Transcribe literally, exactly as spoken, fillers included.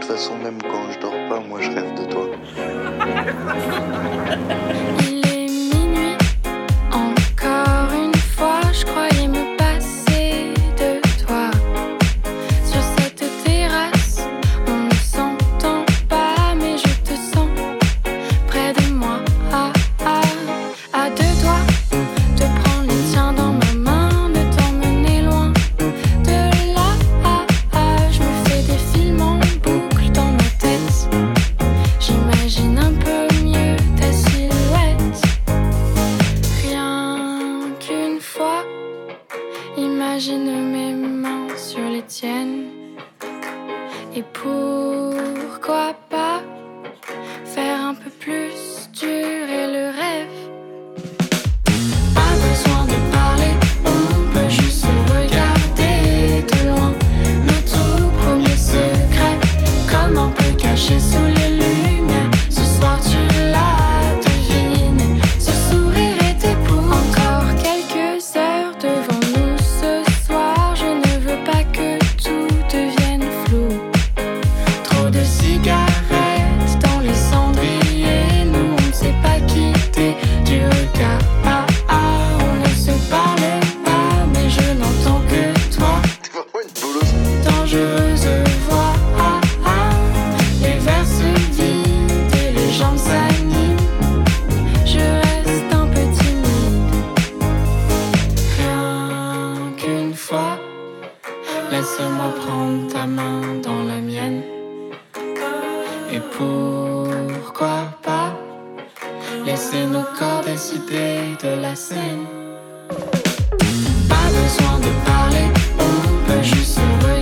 façon, même quand je dors pas, moi je rêve de toi. Il est minuit, encore une fois, je croyais me passer de toi. Sur cette terrasse, on ne s'entend pas, mais je te sens près de moi. Ah, ah, à deux doigts de prendre les tiens dans ma main, de t'emmener loin de là. Ah, ah, je me fais des films en boucle dans ma tête. J'imagine un peu mieux ta silhouette. Rien qu'une fois, imagine mes mains sur les tiennes. Et pourquoi pas faire un peu plus durer le rêve. Pas besoin de parler, on peut juste se regarder de loin. Nos tout premiers secrets, comme un peu cachés sous les lumières. Ce soir tu l'as deviné, ce sourire était pour encore quelques heures devant nous ce soir. Je ne veux pas que tout devienne flou. Trop de cigarettes dans les cendriers, nous on ne s'est pas quitté du regard. Ah, ah, on ne se parle pas, mais je n'entends que toi. T'es vraiment une bolosse. Dangereuse voix, ah, ah, les vers se vident et les jambes s'animent. Je reste un peu timide. Rien qu'une fois, laisse-moi prendre ta main dans la mienne. Et pourquoi pas laisser nos corps décider de la scène. Pas besoin de parler, on peut juste se regarder.